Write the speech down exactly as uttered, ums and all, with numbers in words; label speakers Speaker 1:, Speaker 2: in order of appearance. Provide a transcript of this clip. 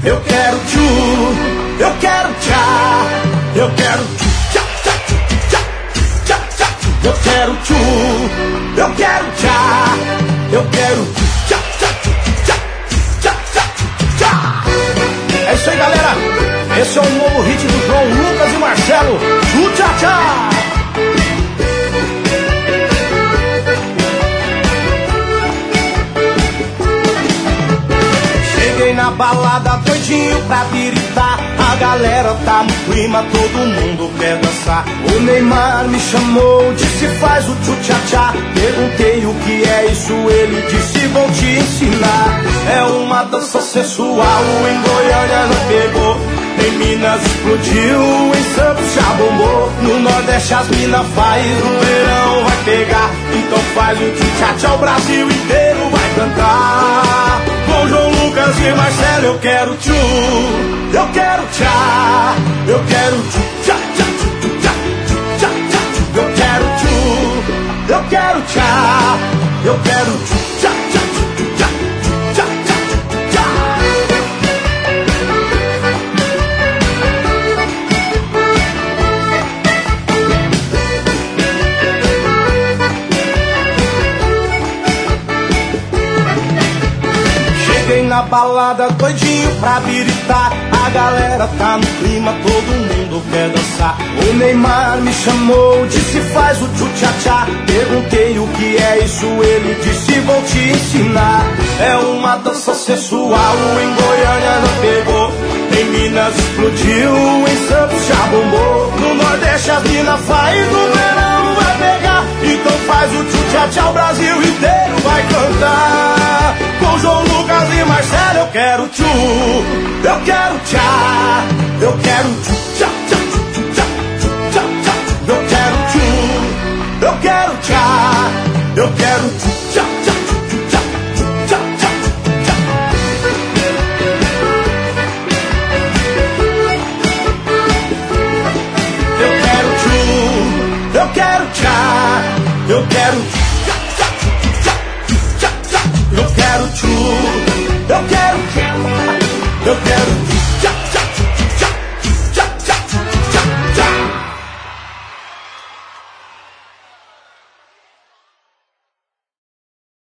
Speaker 1: eu quero tchu, eu quero tchá, eu quero tchá, tchá, tchá, tchá, tchá, eu quero tchu, eu quero tchá, eu quero tchá, tchá, tchá, tchá, tchá, tchá. É isso aí, galera. Esse é o novo hit do João Lucas e Marcelo, tchu, tchá, tchá. Cheguei na balada doidinho pra biritar, a galera tá no clima, todo mundo quer dançar. O Neymar me chamou, disse faz o tchu-tchá-tchá. Perguntei o que é isso, ele disse vou te ensinar. É uma dança sensual, em Goiânia não pegou, em Minas explodiu, em Santos já bombou. No Nordeste as mina faz, no verão vai pegar. Então faz o tchu-tchá-tchá, o Brasil inteiro vai cantar. Com João Lucas e Marcelo eu quero tchu, eu quero tchá, eu quero tchu, tchá, tchá, tchu, tchá, tchá, tchá, tchu. Eu quero tchu, eu quero tchá, eu quero tchu, tchá, tchá, tchu, tchá, tchá, tchá, tchá. Cheguei na balada doidinho pra biritar, a galera tá no clima, todo mundo quer dançar. O Neymar me chamou, disse faz o tchu-tchá-tchá. Perguntei o que é isso, ele disse vou te ensinar. É uma dança sensual, em Goiânia não pegou, em Minas explodiu, em Santos já bombou. No Nordeste as mina faz, no verão vai pegar. Então faz o tchu-tchá-tchá, o Brasil inteiro vai cantar. Com João Lucas e Marcelo eu quero tchu, eu quero tchá, eu quero tchu, tchá, tchá, tchu, tchá, tchá, tchá. Eu quero tchu, eu quero tchá, eu quero tchu, tchá, tchá, tchu, tchá, tchá, tchá, tchá. Eu quero tchu, eu quero tchá, eu quero tchá, tchá, tchu, tchá, tchá, tchá. Eu quero tchu, eu quero tchá, eu quero